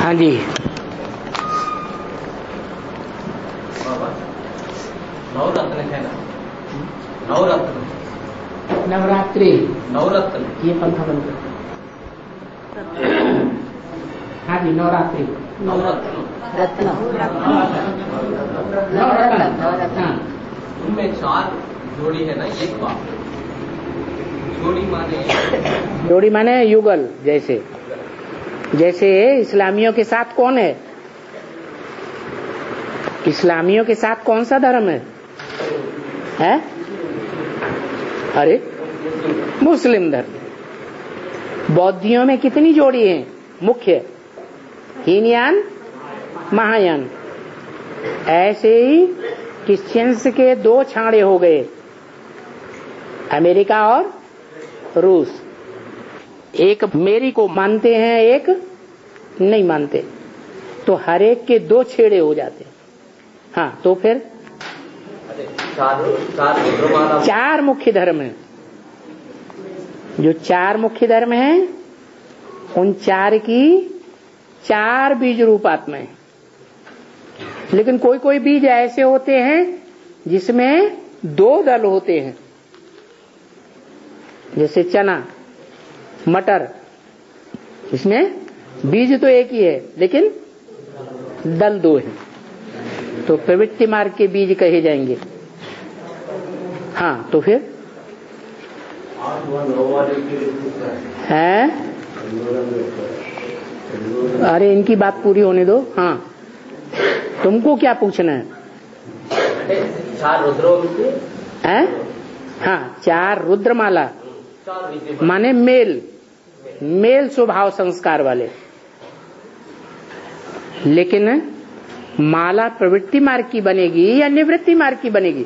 हाँ जी। नवरत्न है ना, नवरत्न, नवरात्रि, नवरत्न, ये पंखा बंद कर। हाँ जी, नवरात्रि, नवरत्न, रत्न, नवरत्न। हाँ, उनमें 4 जोड़ी है ना, एक बात जोड़ी माने युगल। जैसे इस्लामियों के साथ कौन है? इस्लामियों के साथ कौन सा धर्म है? अरे मुस्लिम धर्म। बौद्धियों में कितनी जोड़ी हैं मुख्य? हीनयान, महायान। ऐसे ही क्रिश्चियंस के 2 छाड़े हो गए, अमेरिका और रूस। एक मेरी को मानते हैं, एक नहीं मानते, तो हर एक के 2 छेड़े हो जाते हैं। हाँ, तो फिर 4 मुख्य धर्म हैं। जो 4 मुख्य धर्म हैं, उन 4 की 4 बीज रूप आत्माएं। लेकिन कोई कोई बीज ऐसे होते हैं जिसमें 2 दल होते हैं, जैसे चना, मटर। इसमें बीज तो एक ही है लेकिन दल 2 हैं, तो प्रवृत्ति मार्ग के बीज कहे जाएंगे। हाँ, तो फिर है। अरे इनकी बात पूरी होने दो। हाँ, तुमको क्या पूछना है? 4 रुद्रों हैं? हाँ, 4 रुद्रमाला माने मेल स्वभाव संस्कार वाले। लेकिन माला प्रवृत्ति मार्ग की बनेगी या निवृत्ति मार्ग की बनेगी?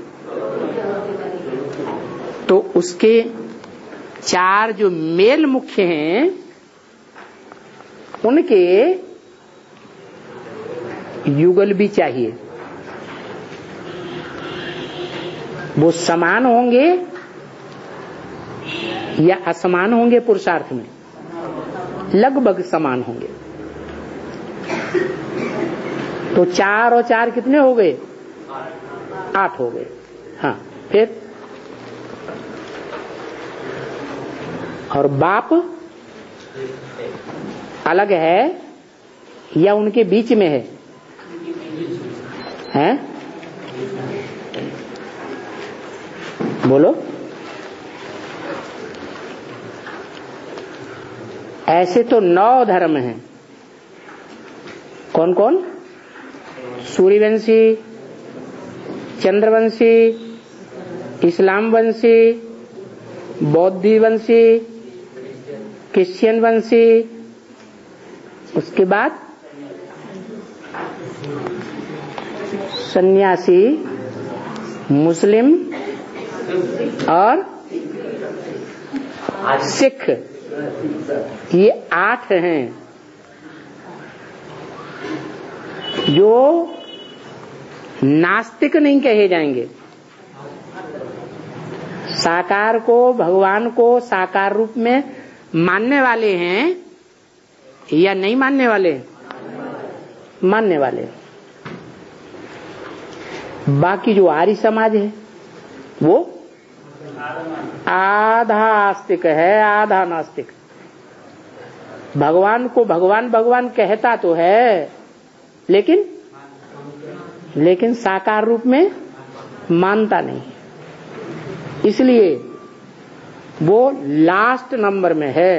तो उसके 4 जो मेल मुख्य हैं, उनके युगल भी चाहिए। वो समान होंगे या असमान होंगे? पुरुषार्थ में लगभग समान होंगे। तो 4 और 4 कितने हो गए? 8 हो गए। हाँ, फिर और बाप अलग है या उनके बीच में है? हैं? बोलो। ऐसे तो 9 धर्म हैं। कौन कौन? सूर्यवंशी, चंद्रवंशी, इस्लाम वंशी, बौद्धी वंशी, क्रिश्चियन वंशी, उसके बाद सन्यासी, मुस्लिम और सिख। ये 8 हैं जो नास्तिक नहीं कहे जाएंगे। साकार को, भगवान को साकार रूप में मानने वाले हैं या नहीं मानने वाले? मानने वाले। बाकी जो आर्य समाज है वो आधा आस्तिक है, आधा नास्तिक। भगवान को भगवान भगवान कहता तो है, लेकिन साकार रूप में मानता नहीं। इसलिए वो लास्ट नंबर में है,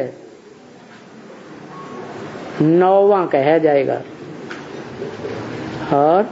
9वां कहा जाएगा। और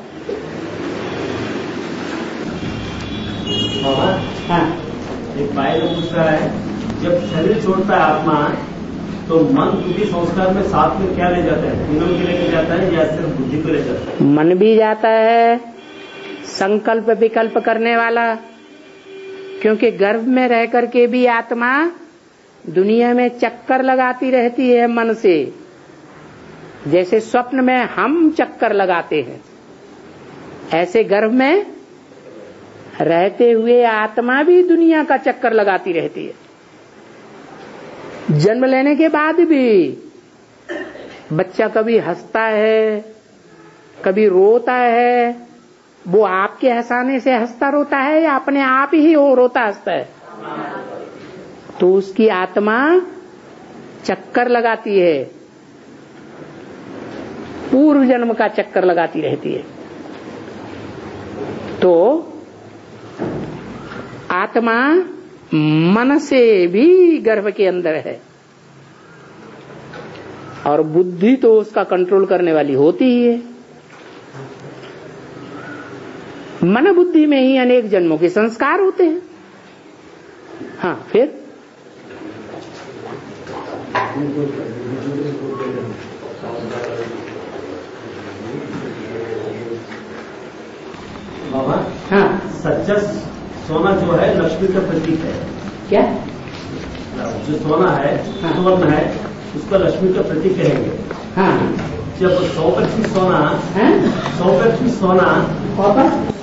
हाँ, एक भाई लोग पूछ रहा है, जब शरीर छोड़ता है आत्मा तो मन बुद्धि संस्कार में साथ में क्या ले जाता है? तीनों के लेके जाता है या सिर्फ बुद्धि को ले जाता है? मन भी जाता है, संकल्प विकल्प करने वाला, क्योंकि गर्भ में रह करके भी आत्मा दुनिया में चक्कर लगाती रहती है मन से। जैसे स्वप्न में हम चक्कर लगाते हैं, ऐसे गर्भ में रहते हुए आत्मा भी दुनिया का चक्कर लगाती रहती है। जन्म लेने के बाद भी बच्चा कभी हंसता है, कभी रोता है, वो आपके हंसाने से हंसता रोता है या अपने आप ही वो रोता हंसता है? तो उसकी आत्मा चक्कर लगाती है, पूर्व जन्म का चक्कर लगाती रहती है। तो आत्मा मन से भी गर्भ के अंदर है और बुद्धि तो उसका कंट्रोल करने वाली होती ही है। मन बुद्धि में ही अनेक जन्मों के संस्कार होते हैं। हाँ, फिर बाबा, हाँ, सच्चा सोना जो है लक्ष्मी का प्रतीक है। क्या? जो सोना है, हाँ। स्वर्ण है, उसका लक्ष्मी का प्रतीक कहेंगे। हाँ, जब 100% सोना, हाँ? 100% सोना, 100%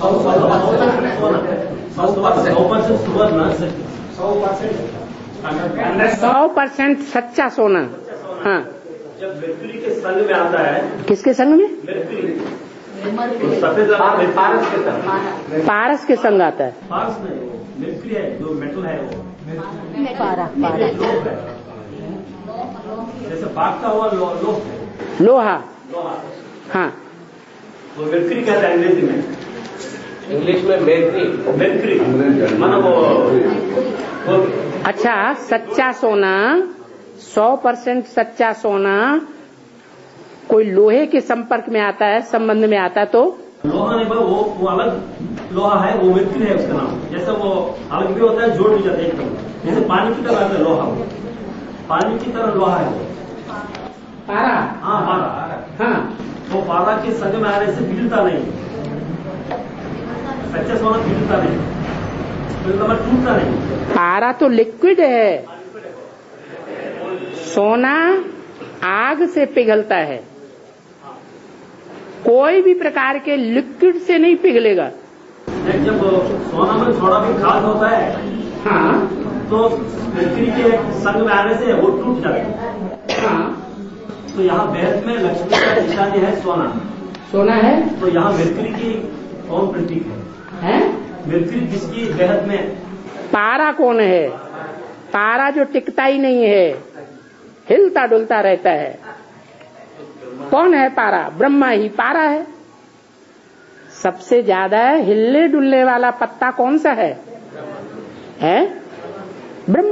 100% सच्चा सोना। हाँ, जब मरकरी के संग में आता है, किसके संग में? मरकरी सफेद पारस के संग, पारस के संग आता है। पारस नहीं, वो मरकरी है, जो मेटल है वो पारा लोह है। जैसे पाकता हुआ लोह है, लोहा। लोहा, हाँ, वो मरकरी कहता है अंग्रेजी में। इंग्लिश में मरकरी माना वो अच्छा, सच्चा सोना 100% सच्चा सोना कोई लोहे के संपर्क में आता है, संबंध में आता है तो लोहा नहीं, वो अलग लोहा है, वो मरकरी है उसका नाम। जैसे वो अलग भी होता है, जोड़ भी जाता है एकदम, जैसे पानी की तरह आता है लोहा, पानी की तरह लोहा है वो। पारा। हाँ, पारा। हाँ, वो पारा के संग में आने से पिघलता नहीं, सच्चा सोना पिघलता नहीं, टूटता नहीं। पारा तो लिक्विड है, सोना आग से पिघलता है, कोई भी प्रकार के लिक्विड से नहीं पिघलेगा। जब सोना में थोड़ा भी खाद होता है, हाँ, तो मरकरी के संग में आने से वो टूट जाता है। हाँ, तो यहाँ वेद में लक्ष्मी का निशानी है सोना, सोना है। तो यहाँ मरकरी की कौन प्रतीक है? मरकरी किसकी वेद में? पारा कौन है? पारा जो टिकता ही नहीं है, हिलता डुलता रहता है। कौन है पारा? ब्रह्मा ही पारा है। सबसे ज्यादा हिलने डुलने वाला पत्ता कौन सा है? ब्रह्मा।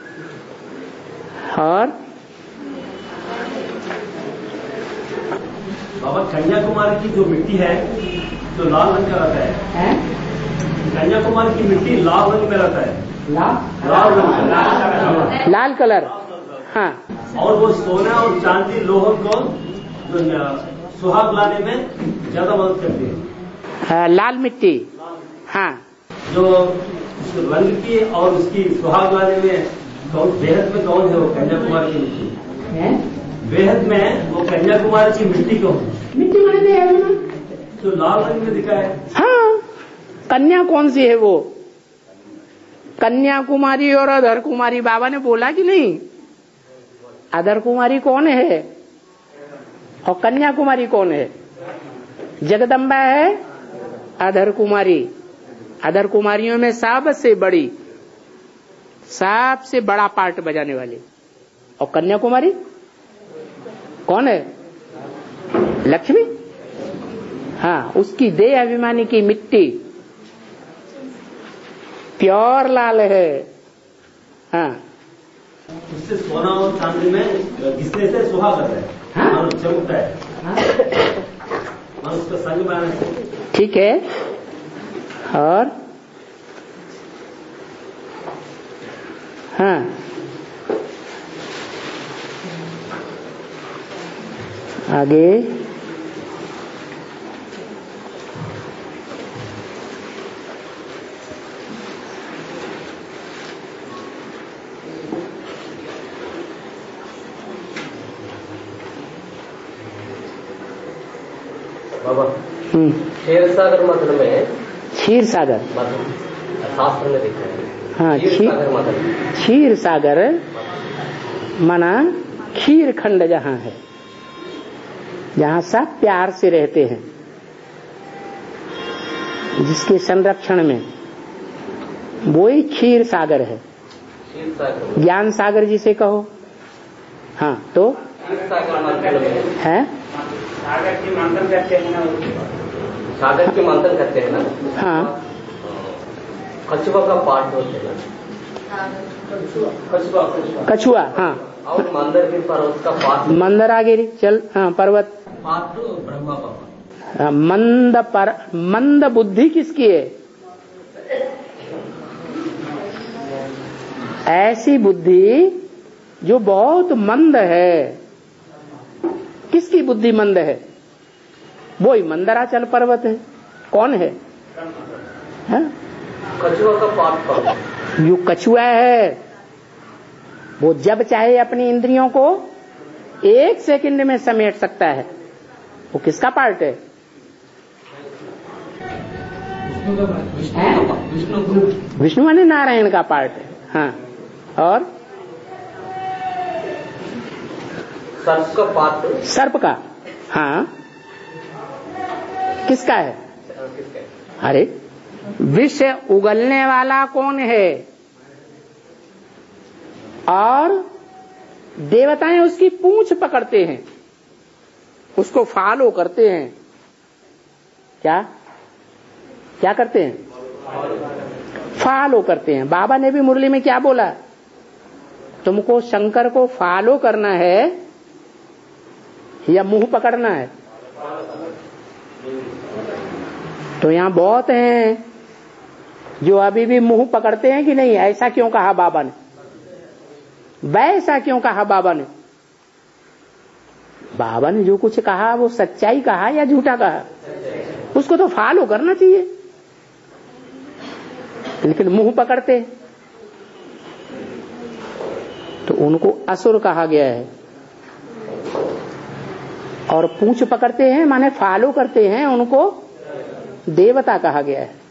और बाबा, कन्याकुमारी की जो मिट्टी है, जो लाल रंग का रहता है, कन्याकुमारी की मिट्टी लाल रंग में रहता है, लाल रंग का, लाल कलर। हाँ, और वो सोना और चांदी लोह को सुहाग लाने में ज्यादा मदद करती है। लाल मिट्टी। हाँ, जो उस रंग की और उसकी सुहाग लाने में कौन, बेहद में कौन है वो कन्याकुमारी की मिट्टी? बेहद में वो कन्याकुमारी की मिट्टी कौन? मिट्टी बने दे है ना? तो लाल रंग में दिखा है। हाँ, कन्या कौन सी है वो? कन्याकुमारी और अधर कुमारी बाबा ने बोला कि नहीं? अधर कुमारी कौन है और कन्याकुमारी कौन है? जगदम्बा है, अधर कुमारी। अधर कुमारियों में सबसे बड़ी, सबसे बड़ा पार्ट बजाने वाली। और कन्याकुमारी कौन है? लक्ष्मी। हाँ, उसकी देह अभिमानी की मिट्टी प्योर लाल है। हाँ, उससे सोना और चांदी में घिसने से सुहाग आता है। हाँ? और चमकता है। और उसका संग में आने से। ठीक है। और हाँ, आगे बाबा, क्षीर सागर मथन में, क्षीर सागर शास्त्र में लिखा है। हाँ, क्षीर सागर मना खीर खंड जहाँ है, जहां सब प्यार से रहते हैं, जिसके संरक्षण में, वो ही क्षीर सागर है। ज्ञान सागर जिसे कहो। हाँ, तो है सागर की मंथन करते हैं ना, सागर की मंथन करते हैं ना। हाँ, कछुआ का पाठ होते हैं, कछुआ। हाँ, और मंदिर के पर्वत का पाठ, मंदरागिरी। चल, हाँ, पर्वत पाठ तो ब्रह्मा बाबा। मंद बुद्धि किसकी है? ऐसी बुद्धि जो बहुत मंद है। किसकी बुद्धि मंद है? वो ही मंदराचल पर्वत है। कौन है? कछुआ का पाठ पढ़ो। यू कछुआ है, वो जब चाहे अपनी इंद्रियों को 1 सेकंड में समेट सकता है। वो किसका पार्ट है? विष्णु माने नारायण का पार्ट है। हाँ, और सर्प का पार्ट, सर्प का। हाँ, किसका है? अरे, विष उगलने वाला कौन है? और देवताएं उसकी पूंछ पकड़ते हैं, उसको फॉलो करते हैं। क्या क्या करते हैं? फॉलो करते हैं। बाबा ने भी मुरली में क्या बोला? तुमको शंकर को फॉलो करना है या मुंह पकड़ना है? तो यहां बहुत हैं जो अभी भी मुंह पकड़ते हैं कि नहीं। ऐसा क्यों कहा बाबा ने? वैसा क्यों कहा बाबा ने? बाबा ने जो कुछ कहा वो सच्चाई कहा या झूठा कहा? उसको तो फॉलो करना चाहिए, लेकिन मुंह पकड़ते तो उनको असुर कहा गया है। और पूंछ पकड़ते हैं माने फॉलो करते हैं, उनको देवता कहा गया है।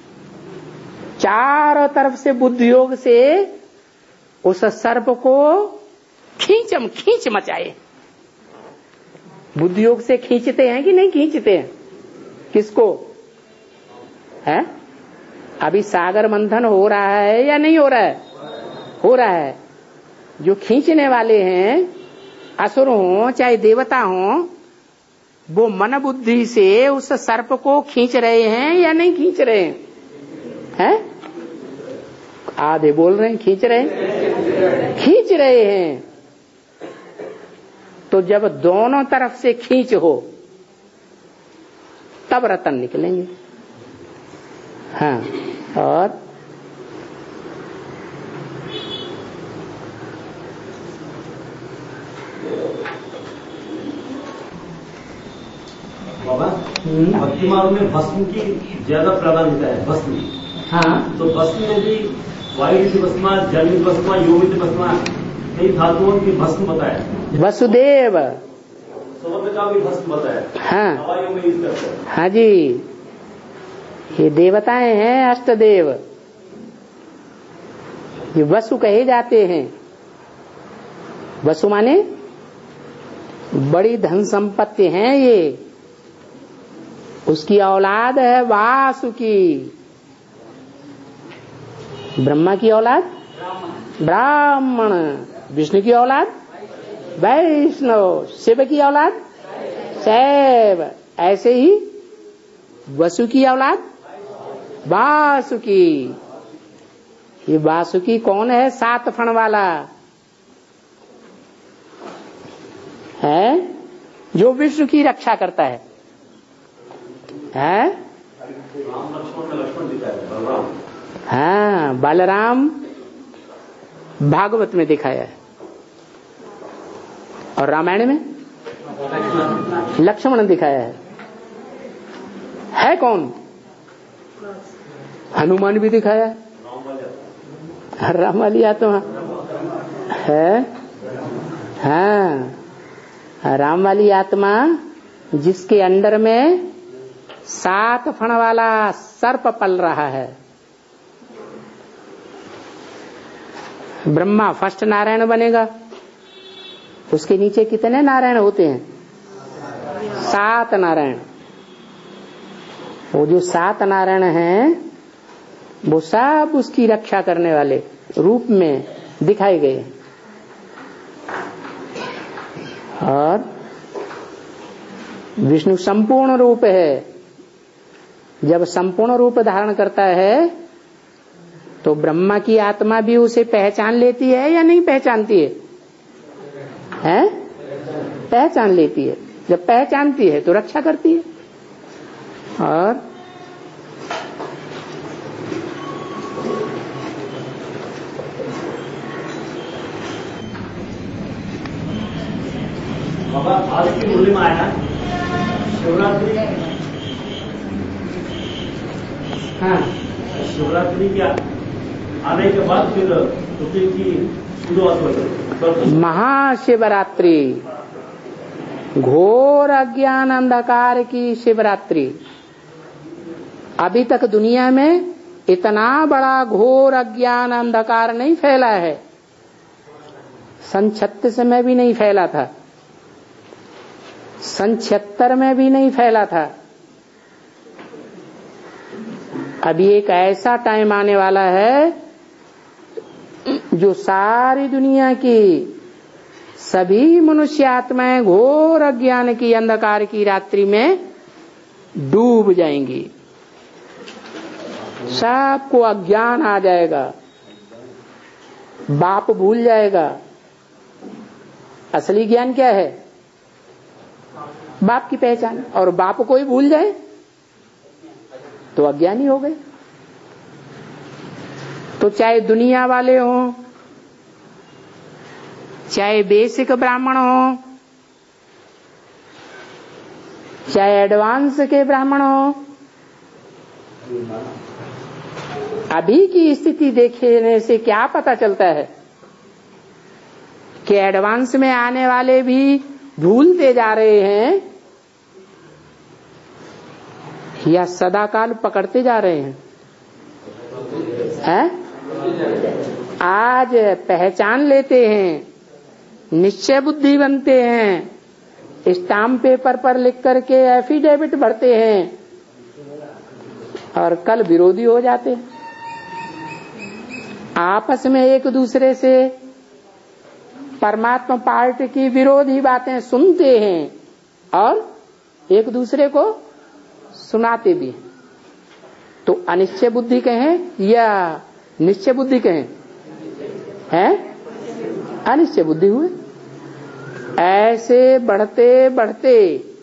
चारों तरफ से बुद्धि योग से उस सर्प को खींच मचाए। बुद्धि योग से खींचते हैं कि नहीं खींचते हैं? किसको है? अभी सागर मंथन हो रहा है या नहीं हो रहा है? हो रहा है। जो खींचने वाले हैं, असुर हो चाहे देवता हो, वो मन बुद्धि से उस सर्प को खींच रहे हैं या नहीं खींच रहे हैं? हैं? आधे बोल रहे हैं खींच रहे हैं, खींच रहे हैं। तो जब दोनों तरफ से खींच हो तब रतन निकलेंगे। हाँ, और बाबा, भक्ति मार्ग में भस्म की ज्यादा प्राधान्यता है। भस्म, हाँ, तो भस्म में भी वायु भस्मा, जल भस्मा, योगित भस्मा, कई धातुओं की भस्म बताया। वसुदेव समुद्र का भी भस्म बताया। हाँ, हवाइयों में यूज करते हैं। हाँ जी, ये देवताएं हैं अष्टदेव, ये वसु कहे जाते हैं। वसु माने बड़ी धन संपत्ति है ये। उसकी औलाद है वासुकी। ब्रह्मा की औलाद ब्राह्मण, विष्णु की औलाद वैष्णव, शिव की औलाद शैव। ऐसे ही वसु की औलाद वासुकी। ये वासुकी कौन है? 7 फण वाला है, जो विष्णु की रक्षा करता है। हाँ, बलराम भागवत में दिखाया है, और रामायण में लक्ष्मण दिखाया है कौन? हनुमान भी दिखाया है, राम वाली आत्मा है। हाँ, राम वाली आत्मा जिसके अंडर में 7 फण वाला सर्प पल रहा है। ब्रह्मा फर्स्ट नारायण बनेगा, उसके नीचे कितने नारायण होते हैं? सात नारायण, वो जो सात नारायण हैं वो सब उसकी रक्षा करने वाले रूप में दिखाए गए। और विष्णु संपूर्ण रूप है, जब संपूर्ण रूप धारण करता है तो ब्रह्मा की आत्मा भी उसे पहचान लेती है या नहीं पहचानती है? हैं? पहचान लेती है। जब पहचानती है तो रक्षा करती है। और बाबा आज की मुरली में आया शिवरात्रि। हाँ, शिवरात्रि के आने के बाद फिर छुट्टी की शुरुआत होगी। महाशिवरात्रि, घोर अज्ञान अंधकार की शिवरात्रि। अभी तक दुनिया में इतना बड़ा घोर अज्ञान अंधकार नहीं फैला है। सन 36 में भी नहीं फैला था, सन 76 में भी नहीं फैला था। अभी एक ऐसा टाइम आने वाला है जो सारी दुनिया की सभी मनुष्य आत्माएं घोर अज्ञान की अंधकार की रात्रि में डूब जाएंगी। सबको अज्ञान आ जाएगा, बाप भूल जाएगा। असली ज्ञान क्या है? बाप की पहचान। और बाप को ही भूल जाए तो अज्ञानी हो गए। तो चाहे दुनिया वाले हों, चाहे बेसिक ब्राह्मण हो, चाहे एडवांस के ब्राह्मण हो, अभी की स्थिति देखने से क्या पता चलता है कि एडवांस में आने वाले भी भूलते जा रहे हैं या सदाकाल पकड़ते जा रहे हैं? आज पहचान लेते हैं, निश्चय बुद्धि बनते हैं, स्टाम्प पेपर पर लिख करके एफिडेविट भरते हैं और कल विरोधी हो जाते हैं। आपस में एक दूसरे से परमात्मा पार्टी की विरोधी बातें सुनते हैं और एक दूसरे को सुनाते भी हैं। तो अनिश्चय बुद्धि कहें या निश्चय बुद्धि कहें? हैं? अनिश्चय बुद्धि हुए। ऐसे बढ़ते बढ़ते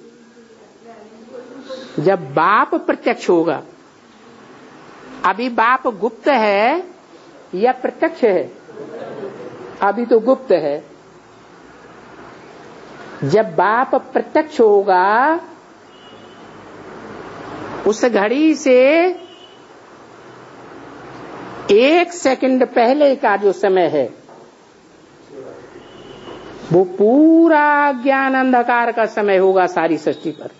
जब बाप प्रत्यक्ष होगा, अभी बाप गुप्त है या प्रत्यक्ष है? अभी तो गुप्त है। जब बाप प्रत्यक्ष होगा, उस घड़ी से 1 सेकंड पहले का जो समय है वो पूरा ज्ञान अंधकार का समय होगा सारी सृष्टि पर।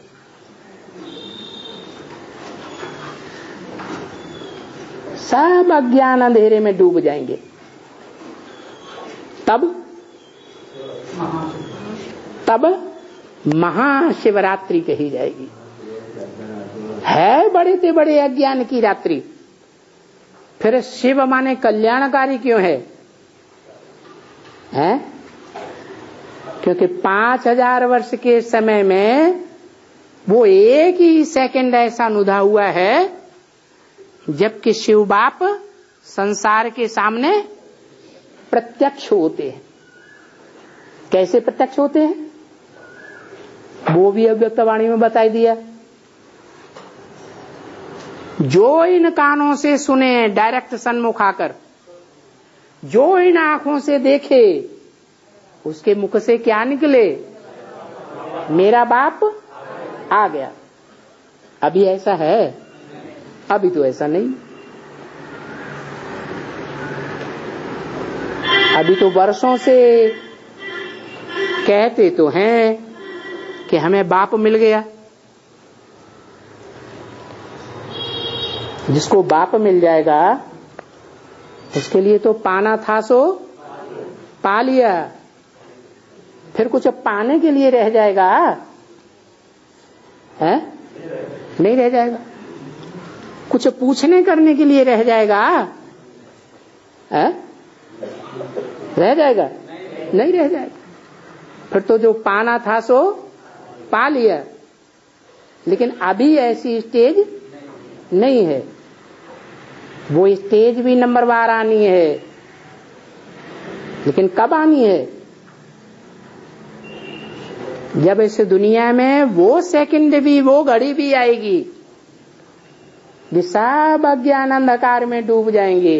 सब अज्ञान अंधेरे में डूब जाएंगे। तब महाशिवरात्रि कही जाएगी। है बड़े से बड़े अज्ञान की रात्रि। फिर शिव माने कल्याणकारी क्यों है? हैं? क्योंकि 5000 वर्ष के समय में वो एक ही सेकंड ऐसा अनुधा हुआ है जबकि शिव बाप संसार के सामने प्रत्यक्ष होते हैं। कैसे प्रत्यक्ष होते हैं वो भी अव्यक्तवाणी में बताई दिया। जो इन कानों से सुने डायरेक्ट सन्मुख आकर, जो इन आंखों से देखे, उसके मुख से क्या निकले? मेरा बाप आ गया। अभी ऐसा है? अभी तो ऐसा नहीं। अभी तो वर्षों से कहते तो हैं कि हमें बाप मिल गया। जिसको बाप मिल जाएगा उसके लिए तो पाना था सो पा लिया। फिर कुछ पाने के लिए रह जाएगा? है? नहीं रह जाएगा। कुछ पूछने करने के लिए रह जाएगा? है? रह जाएगा? नहीं रह जाएगा। फिर तो जो पाना था सो पा लिया। लेकिन अभी ऐसी स्टेज नहीं है। वो स्टेज भी नंबर बार आनी है, लेकिन कब आनी है? जब इस दुनिया में वो सेकंड भी, वो घड़ी भी आएगी कि सब अज्ञान अंधकार में डूब जाएंगे।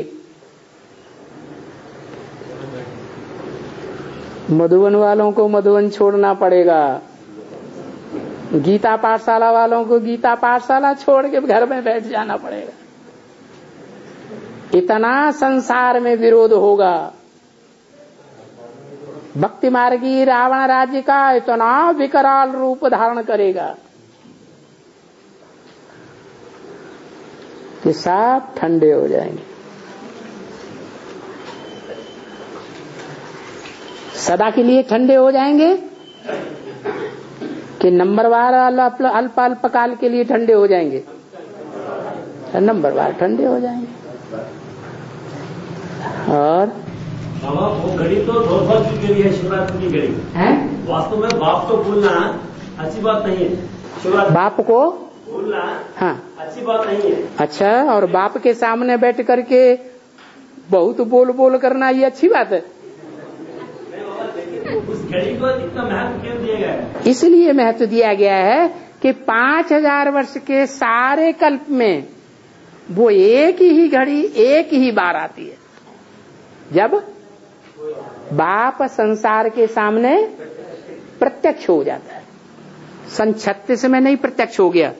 मधुबन वालों को मधुबन छोड़ना पड़ेगा, गीता पाठशाला वालों को गीता पाठशाला छोड़ के घर में बैठ जाना पड़ेगा। इतना संसार में विरोध होगा। भक्ति मार्गी रावण राज्य का इतना विकराल रूप धारण करेगा कि सब ठंडे हो जाएंगे। सदा के लिए ठंडे हो जाएंगे कि नंबरवार अल्प अल्प काल के लिए ठंडे हो जाएंगे? नंबरवार ठंडे हो जाएंगे। और बाबा वो घड़ी तो धोखा के लिए है, शिवरात्रि की घड़ी है। वास्तव में बाप को भूलना अच्छी बात नहीं है। शिवरात्रि बाप को भूलना हाँ अच्छी बात नहीं है। अच्छा, और बाप के सामने बैठ करके बहुत बोल बोल करना ये अच्छी बात है? उस घड़ी को इतना महत्व क्यों दिया गया है? इसलिए महत्व दिया गया है कि 5000 वर्ष के सारे कल्प में वो एक ही घड़ी एक ही बार आती है, जब बाप संसार के सामने प्रत्यक्ष हो जाता है। सन 36 में नहीं प्रत्यक्ष हो गया,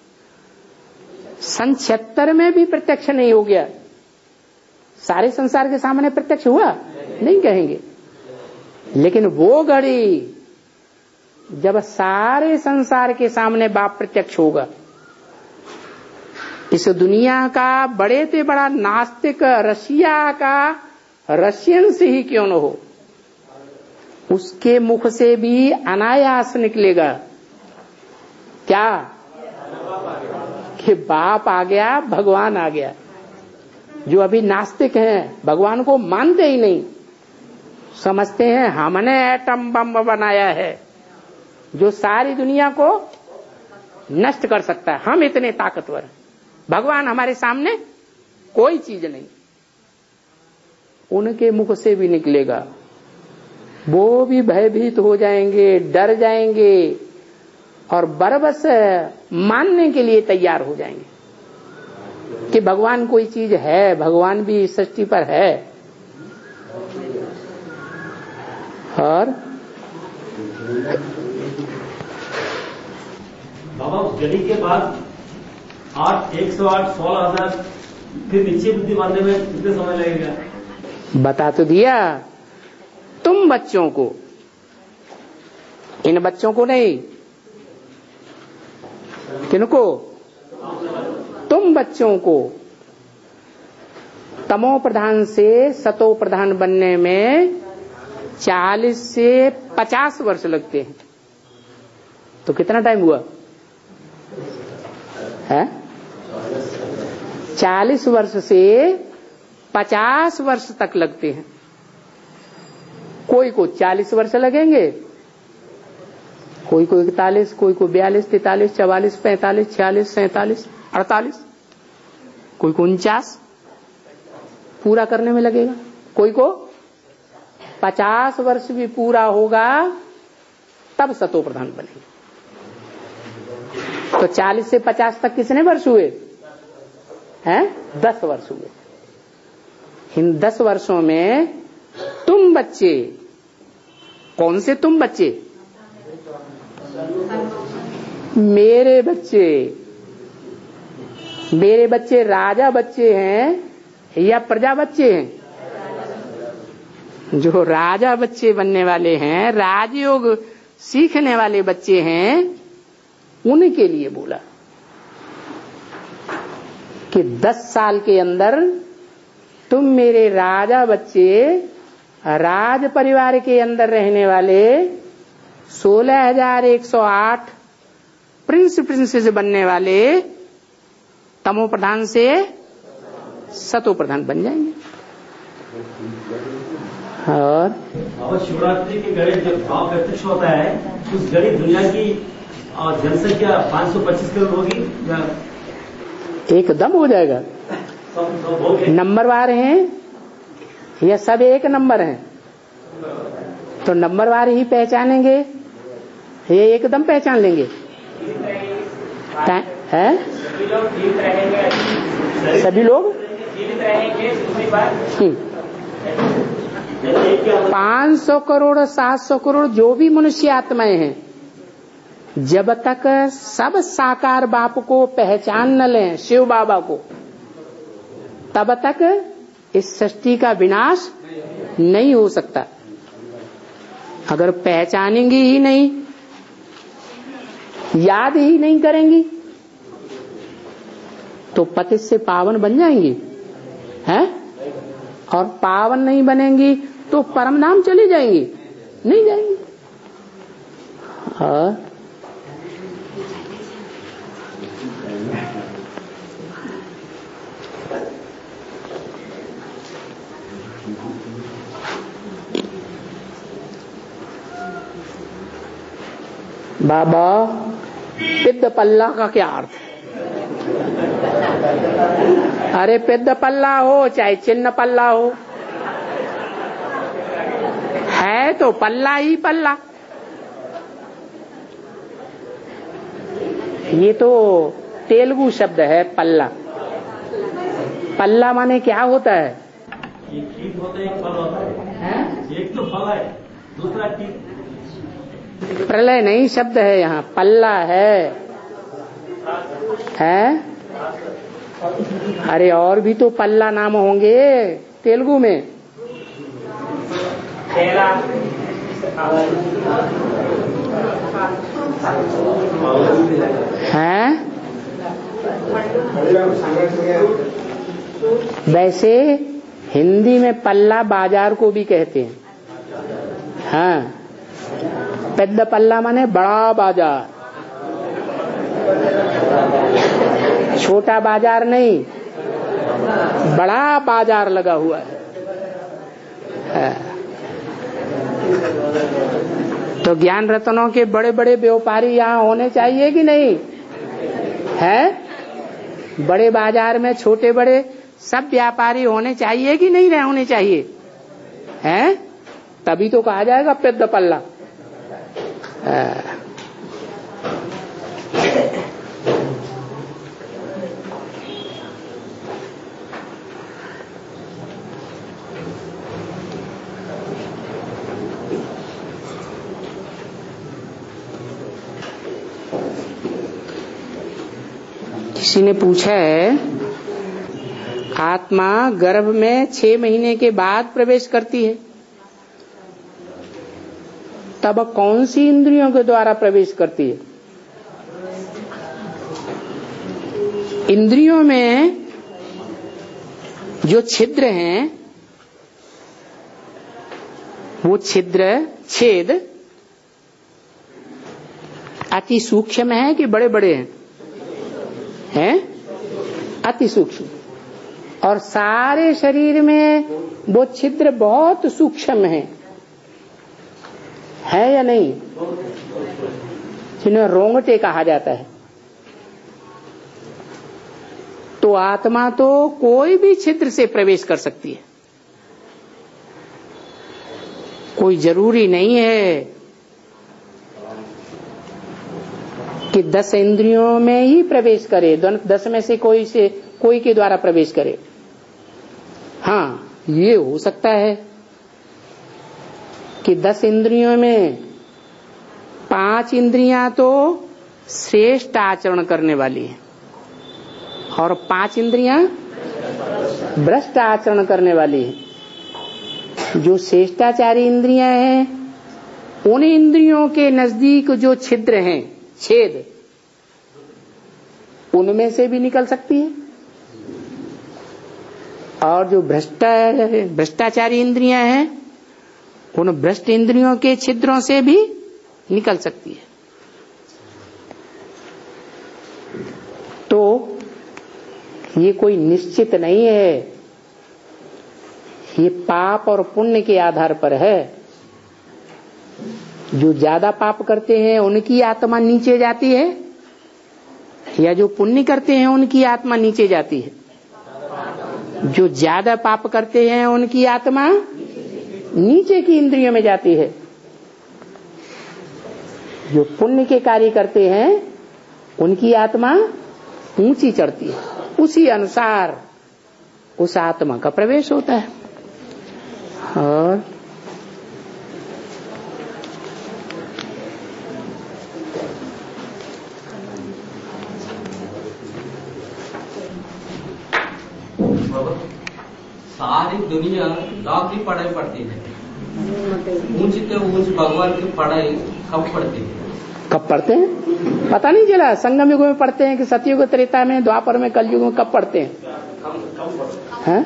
सन 76 में भी प्रत्यक्ष नहीं हो गया। सारे संसार के सामने प्रत्यक्ष हुआ नहीं कहेंगे, लेकिन वो घड़ी जब सारे संसार के सामने बाप प्रत्यक्ष होगा। इस दुनिया का बड़े से बड़ा नास्तिक रशिया का रशियन से ही क्यों न हो, उसके मुख से भी अनायास निकलेगा क्या कि बाप आ गया, भगवान आ गया। जो अभी नास्तिक हैं, भगवान को मानते ही नहीं, समझते हैं हमने एटम बम बनाया है जो सारी दुनिया को नष्ट कर सकता है, हम इतने ताकतवर हैं, भगवान हमारे सामने कोई चीज नहीं। उनके मुख से भी निकलेगा, वो भी भयभीत हो जाएंगे, डर जाएंगे और बरबस मानने के लिए तैयार हो जाएंगे कि भगवान कोई चीज है, भगवान भी इस सृष्टि पर है। और बाबा घड़ी के बाद 108, 16,000 फिर निश्चय बुद्धि मानने में कितने समय लगेगा? बता तो दिया तुम बच्चों को, इन बच्चों को नहीं, किनको? तुम बच्चों को तमो प्रधान से सतो प्रधान बनने में 40 से 50 वर्ष लगते हैं। तो कितना टाइम हुआ है? 40 वर्ष से 50 वर्ष तक लगते हैं। कोई को 40 वर्ष लगेंगे, कोई को 41, कोई को 42, 43, 44, 45, 46, 47, 48, कोई को 49 पूरा करने में लगेगा, कोई को 50 वर्ष भी पूरा होगा तब सतो प्रधान बनेंगे। तो 40 से 50 तक कितने वर्ष हुए हैं? 10 वर्ष हुए। इन 10 वर्षों में तुम बच्चे, कौन से तुम बच्चे? मेरे बच्चे। मेरे बच्चे राजा बच्चे हैं या प्रजा बच्चे हैं? जो राजा बच्चे बनने वाले हैं, राजयोग सीखने वाले बच्चे हैं, उनके लिए बोला कि 10 साल के अंदर तुम मेरे राजा बच्चे, राज परिवार के अंदर रहने वाले 16,108 प्रिंस से बनने वाले तमो प्रधान से सतो प्रधान बन जाएंगे। और शिवरात्रि के गणेश जब भाव प्रत्यक्ष होता है, उस गणेश दुनिया की जनसंख्या 525 करोड़ होगी या एकदम हो जाएगा। नंबरवार हैं या सब एक नंबर हैं? तो नंबरवार ही पहचानेंगे, ये एकदम पहचान लेंगे। है सभी लोग 500 करोड़ 700 करोड़ जो भी मनुष्य आत्माएं हैं, जब तक सब साकार बाप को पहचान न लें, शिव बाबा को, तब तक इस सृष्टि का विनाश नहीं हो सकता। अगर पहचानेंगी ही नहीं, याद ही नहीं करेंगी, तो पतित से पावन बन जाएंगी, हैं? और पावन नहीं बनेंगी तो परम धाम चली जाएंगी, नहीं जाएंगी। बाबा, पिद्ध पल्ला का क्या अर्थ है? अरे पिद्ध पल्ला हो चाहे चिन्ह पल्ला हो, है तो पल्ला ही पल्ला। ये तो तेलुगु शब्द है पल्ला। पल्ला माने क्या होता है? एक कीट होता है, एक फल होता है। एक तो फल है, दूसरा कीट। प्रलय नहीं शब्द है यहाँ, पल्ला है। अरे और भी तो पल्ला नाम होंगे तेलुगु में। हैं? वैसे हिंदी में पल्ला बाजार को भी कहते हैं। हाँ, पेद्द पल्ला माने बड़ा बाजार, छोटा बाजार नहीं, बड़ा बाजार लगा हुआ है। तो ज्ञान रत्नों के बड़े बड़े व्यापारी यहाँ होने चाहिए कि नहीं है? बड़े बाजार में छोटे बड़े सब व्यापारी होने चाहिए कि नहीं होने चाहिए? हैं? तभी तो कहा जाएगा पेद्द पल्ला। किसी ने पूछा है, आत्मा गर्भ में 6 महीने के बाद प्रवेश करती है, तब कौन सी इंद्रियों के द्वारा प्रवेश करती है? इंद्रियों में जो छिद्र हैं, वो छेद अति सूक्ष्म है कि बड़े बड़े हैं? अति सूक्ष्म। और सारे शरीर में वो छिद्र बहुत सूक्ष्म है या नहीं? जिन्हें रोंगटे कहा जाता है। तो आत्मा तो कोई भी छिद्र से प्रवेश कर सकती है। कोई जरूरी नहीं है कि 10 इंद्रियों में ही प्रवेश करे, 10 में से कोई के द्वारा प्रवेश करे। हाँ, ये हो सकता है कि 10 इंद्रियों में 5 इंद्रियां तो श्रेष्ठ आचरण करने वाली हैं और 5 इंद्रियां भ्रष्ट आचरण करने वाली हैं। जो श्रेष्ठाचारी इंद्रियां हैं, उन इंद्रियों के नजदीक जो छिद्र हैं, छेद, उनमें से भी निकल सकती है। और जो भ्रष्टाचारी इंद्रियां हैं, उन भ्रष्ट इंद्रियों के छिद्रों से भी निकल सकती है। तो ये कोई निश्चित नहीं है, ये पाप और पुण्य के आधार पर है। जो ज्यादा पाप करते हैं उनकी आत्मा नीचे जाती है, या जो पुण्य करते हैं उनकी आत्मा नीचे जाती है? जो ज्यादा पाप करते हैं उनकी आत्मा नीचे की इंद्रियों में जाती है, जो पुण्य के कार्य करते हैं उनकी आत्मा ऊंची चढ़ती है। उसी अनुसार उस आत्मा का प्रवेश होता है। और सारी दुनिया लॉ की पढ़ाई पढ़ती है, ऊंच के ऊंच भगवान की पढ़ाई कब पढ़ती है? कब पढ़ते हैं पता नहीं चला। संगम युग में पढ़ते हैं कि सतयुग त्रेता में, द्वापर में, कलयुग में कब पढ़ते हैं?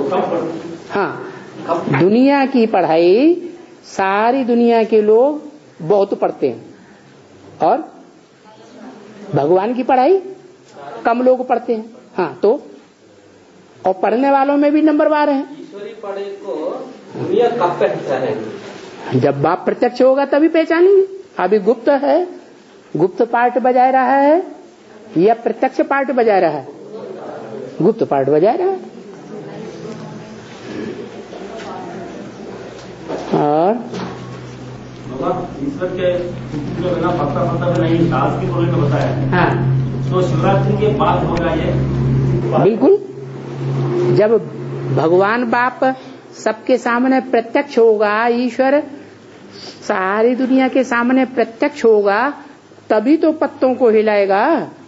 हाँ, दुनिया की पढ़ाई सारी दुनिया के लोग बहुत पढ़ते हैं, और भगवान की पढ़ाई कम लोग पढ़ते हैं। हाँ, तो और पढ़ने वालों में भी नंबरवार हैं। ईश्वरी पढ़ाई को दुनिया कब पहचानेगी? जब बाप प्रत्यक्ष होगा तभी पहचानेंगे। अभी गुप्त है, गुप्त पार्ट बजा रहा है या प्रत्यक्ष पार्ट बजा रहा है? गुप्त पार्ट बजा रहा है। और ईश्वर के बिना पत्ता नहीं, दास के बोले में बताया। हाँ, तो शिवरात्रि के बाद होगा ये? बिल्कुल। जब भगवान बाप सबके सामने प्रत्यक्ष होगा, ईश्वर सारी दुनिया के सामने प्रत्यक्ष होगा, तभी तो पत्तों को हिलाएगा।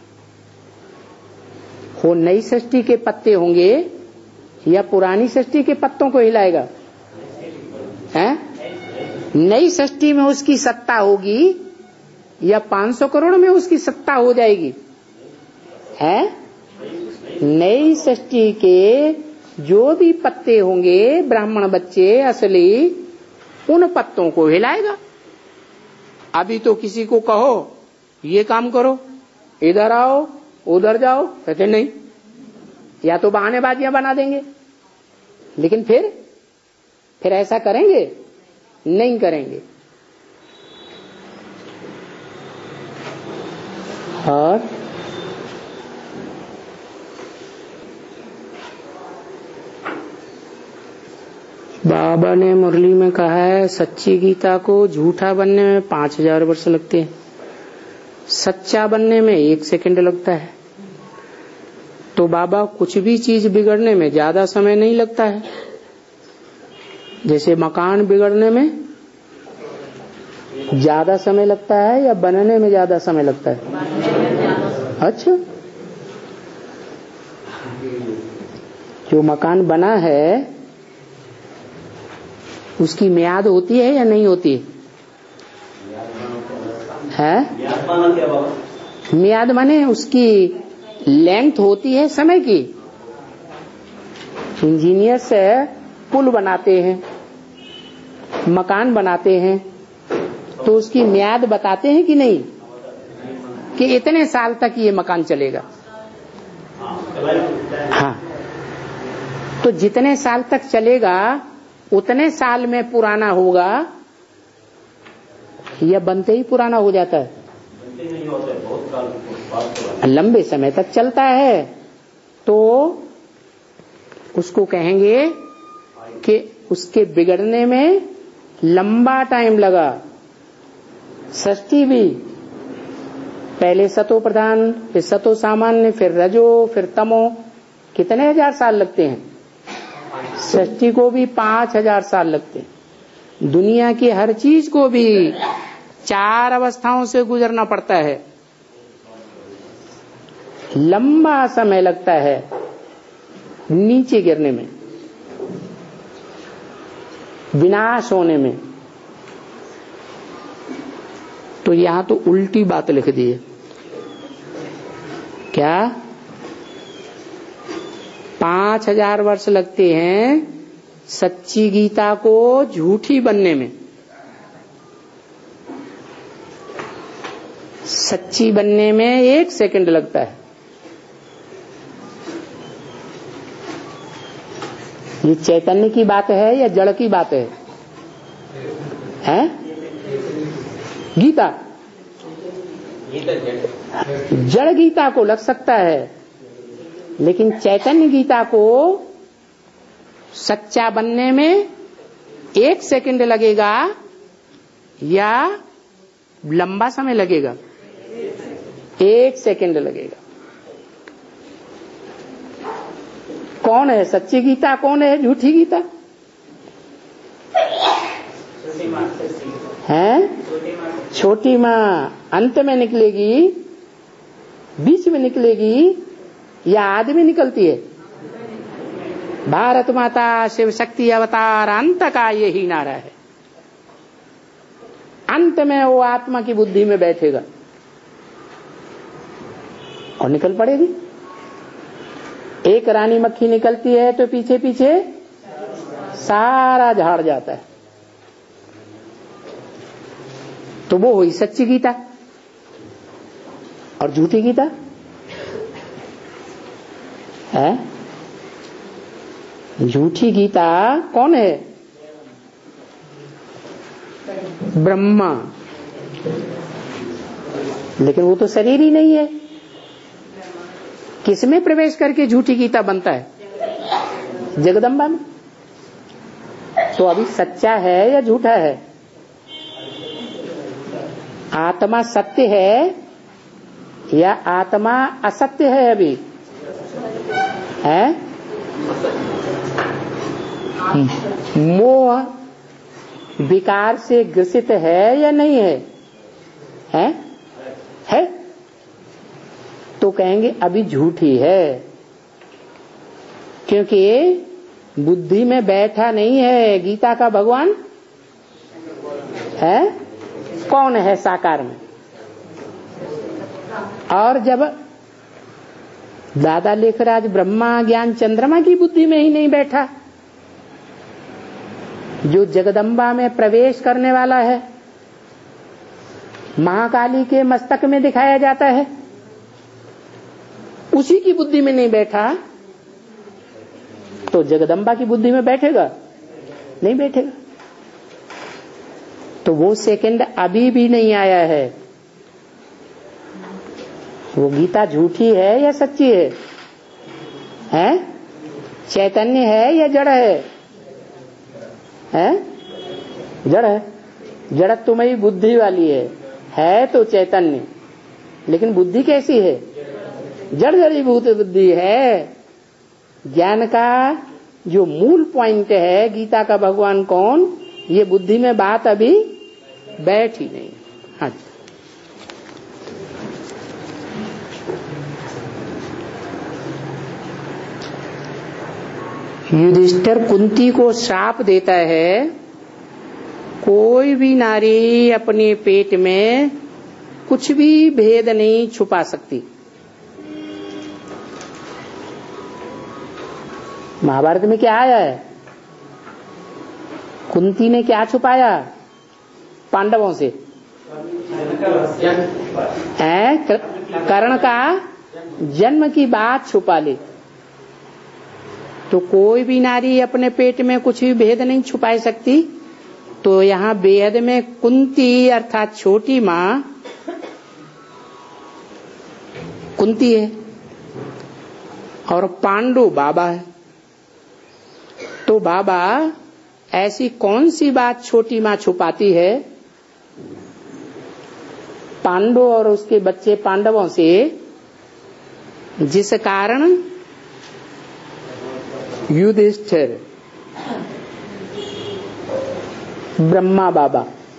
वो नई सृष्टि के पत्ते होंगे या पुरानी सृष्टि के पत्तों को हिलाएगा? हैं? नई सृष्टि में उसकी सत्ता होगी या 500 करोड़ में उसकी सत्ता हो जाएगी? हैं? नई सृष्टि के जो भी पत्ते होंगे, ब्राह्मण बच्चे असली, उन पत्तों को हिलाएगा। अभी तो किसी को कहो ये काम करो, इधर आओ, उधर जाओ, कहते नहीं, या तो बहानेबाजियां बना देंगे। लेकिन फिर ऐसा करेंगे? नहीं करेंगे। और बाबा ने मुरली में कहा है, सच्ची गीता को झूठा बनने में 5000 वर्ष लगते हैं, सच्चा बनने में 1 सेकंड लगता है। तो बाबा कुछ भी चीज बिगड़ने में ज्यादा समय नहीं लगता है। जैसे मकान बिगड़ने में ज्यादा समय लगता है या बनने में ज्यादा समय लगता है? अच्छा, जो मकान बना है उसकी मियाद होती है या नहीं होती है? मियाद माने उसकी लेंथ होती है समय की। इंजीनियर से पुल बनाते हैं, मकान बनाते हैं, तो उसकी मियाद बताते हैं कि नहीं, कि इतने साल तक ये मकान चलेगा। हाँ, तो जितने साल तक चलेगा उतने साल में पुराना होगा या बनते ही पुराना हो जाता है? लंबे समय तक चलता है। तो उसको कहेंगे कि उसके बिगड़ने में लंबा टाइम लगा। सृष्टि भी पहले सतो प्रधान, फिर सतो सामान्य, फिर रजो, फिर तमो, कितने हजार साल लगते हैं? सृष्टि को भी 5000 साल लगते हैं। दुनिया की हर चीज को भी 4 अवस्थाओं से गुजरना पड़ता है, लंबा समय लगता है नीचे गिरने में, विनाश होने में। तो यहां तो उल्टी बात लिख दी है। क्या 5000 वर्ष लगते हैं सच्ची गीता को झूठी बनने में? सच्ची बनने में 1 सेकंड लगता है। ये चैतन्य की बात है या जड़ की बात है? हैं? गीता जड़ गीता को लग सकता है, लेकिन चैतन्य गीता को सच्चा बनने में 1 सेकंड लगेगा या लंबा समय लगेगा? 1 सेकंड लगेगा। कौन है सच्ची गीता, कौन है झूठी गीता? हैं? छोटी माँ अंत में निकलेगी, बीच में निकलेगी या आदि में निकलती है? भारत माता शिव शक्ति अवतार अंत का यही नारा है। अंत में वो आत्मा की बुद्धि में बैठेगा और निकल पड़ेगी। एक रानी मक्खी निकलती है तो पीछे पीछे सारा झाड़ जाता है। तो वो हुई सच्ची गीता। और झूठी गीता है? झूठी गीता कौन है? ब्रह्मा। लेकिन वो तो शरीर ही नहीं है। किसमें प्रवेश करके झूठी गीता बनता है? जगदम्बा में। तो अभी सच्चा है या झूठा है? आत्मा सत्य है या आत्मा असत्य है? अभी है मोह विकार से ग्रसित है या नहीं है? है? तो कहेंगे अभी झूठी है, क्योंकि बुद्धि में बैठा नहीं है। गीता का भगवान है कौन है साकार में? और जब दादा लेखराज ब्रह्मा ज्ञान चंद्रमा की बुद्धि में ही नहीं बैठा, जो जगदम्बा में प्रवेश करने वाला है, महाकाली के मस्तक में दिखाया जाता है, उसी की बुद्धि में नहीं बैठा तो जगदम्बा की बुद्धि में बैठेगा? नहीं बैठेगा। तो वो सेकंड अभी भी नहीं आया है। वो गीता झूठी है या सच्ची है? चैतन्य है या जड़ है? जड़ है। जड़ तुम्हारी बुद्धि वाली है तो चैतन्य, लेकिन बुद्धि कैसी है? जड़ जड़ीभूत बुद्धि है। ज्ञान का जो मूल पॉइंट है, गीता का भगवान कौन, ये बुद्धि में बात अभी बैठ ही नहीं। हाँ जी। युधिष्ठिर कुंती को श्राप देता है, कोई भी नारी अपने पेट में कुछ भी भेद नहीं छुपा सकती। महाभारत में क्या आया है? कुंती ने क्या छुपाया पांडवों से? कर्ण का जन्म की बात छुपा ली। तो कोई भी नारी अपने पेट में कुछ भी भेद नहीं छुपा सकती। तो यहाँ वेद में कुंती अर्थात छोटी माँ कुंती है और पांडु बाबा है। तो बाबा ऐसी कौन सी बात छोटी माँ छुपाती है पांडु और उसके बच्चे पांडवों से, जिस कारण युधिष्ठिर ब्रह्मा बाबा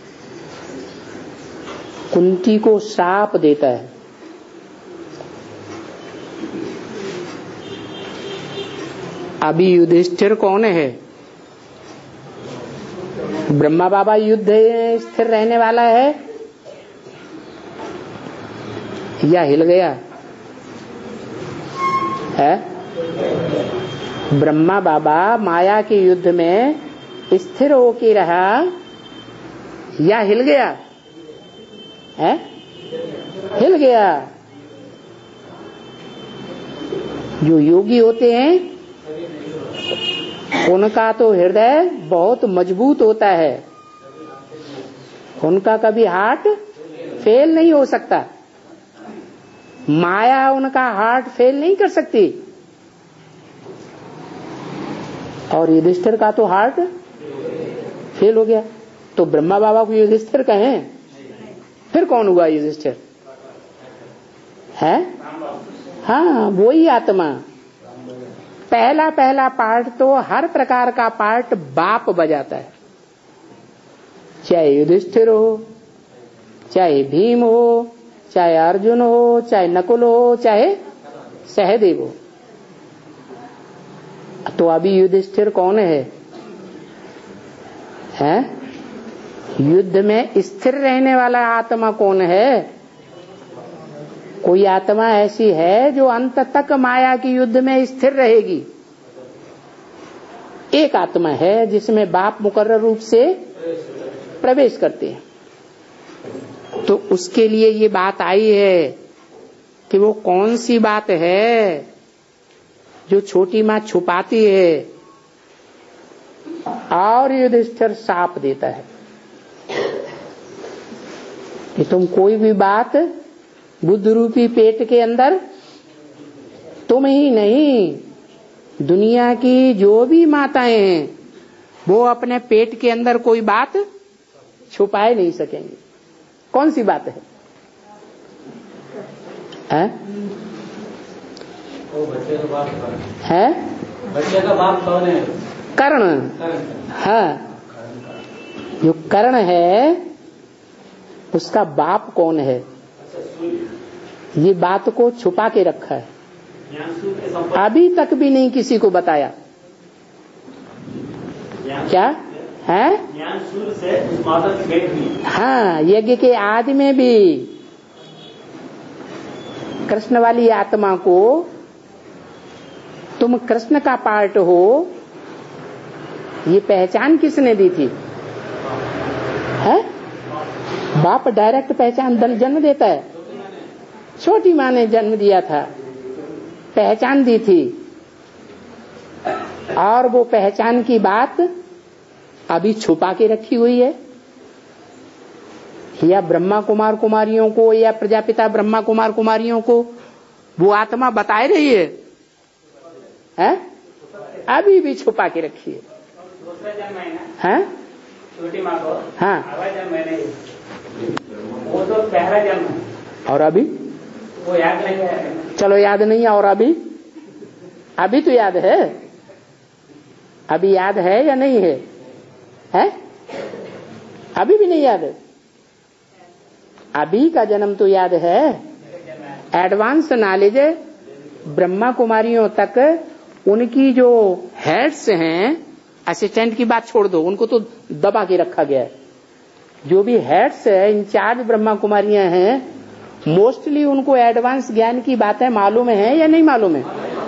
कुंती को श्राप देता है। अभी युधिष्ठिर कौन है? ब्रह्मा बाबा युद्ध स्थिर रहने वाला है या हिल गया है? ब्रह्मा बाबा माया के युद्ध में स्थिर होके रहा या हिल गया है? हिल गया। जो योगी होते हैं उनका तो हृदय बहुत मजबूत होता है, उनका कभी हार्ट फेल नहीं हो सकता। माया उनका हार्ट फेल नहीं कर सकती। और युधिष्ठिर का तो हार्ट फेल हो गया। तो ब्रह्मा बाबा को युधिष्ठिर कहें, फिर कौन हुआ युधिष्ठिर? है हाँ, वही आत्मा। पहला पार्ट तो हर प्रकार का पार्ट बाप बजाता है, चाहे युधिष्ठिर हो, चाहे भीम हो, चाहे अर्जुन हो, चाहे नकुल हो, चाहे सहदेव हो। तो अभी युधिष्ठिर कौन है? युद्ध में स्थिर रहने वाला आत्मा कौन है? कोई आत्मा ऐसी है जो अंत तक माया की युद्ध में स्थिर रहेगी। एक आत्मा है जिसमें बाप मुकर्रर रूप से प्रवेश करते हैं। तो उसके लिए ये बात आई है कि वो कौन सी बात है जो छोटी माँ छुपाती है और युधिष्ठिर साप देता है कि तुम कोई भी बात बुद्ध रूपी पेट के अंदर, तुम ही नहीं, दुनिया की जो भी माताएं हैं वो अपने पेट के अंदर कोई बात छुपाए नहीं सकेंगे। कौन सी बात है? वो बच्चे का बाप है? बच्चे का बाप कौन है? कर्ण। हाँ, जो कर्ण है उसका बाप कौन है? ये बात को छुपा के रखा है, अभी तक भी नहीं किसी को बताया। क्या है? हाँ, यज्ञ के आदि में भी कृष्ण वाली आत्मा को तुम कृष्ण का पार्ट हो, ये पहचान किसने दी थी? है? बाप डायरेक्ट पहचान जन्म देता है। छोटी माँ ने जन्म दिया था, पहचान दी थी, और वो पहचान की बात अभी छुपा के रखी हुई है। या ब्रह्मा कुमार कुमारियों को या प्रजापिता ब्रह्मा कुमार कुमारियों को वो आत्मा बताए रही है, अभी भी छुपा के रखी है। दूसरा जन्म है ना? है? छोटी माँ को हाँ, आवाज जन्म है नहीं, वो तो पहला जन्म है। और अभी वो याद नहीं है। चलो याद नहीं है, और अभी तो याद है। अभी याद है या नहीं है? है? अभी भी नहीं याद है। अभी का जन्म तो याद है। एडवांस नॉलेज ब्रह्मा कुमारियों तक उनकी जो हेड्स हैं, असिस्टेंट की बात छोड़ दो, उनको तो दबा के रखा गया है। जो भी हेड्स है, इंचार्ज ब्रह्मा कुमारियां हैं, मोस्टली उनको एडवांस ज्ञान की बातें मालूम है या नहीं मालूम है?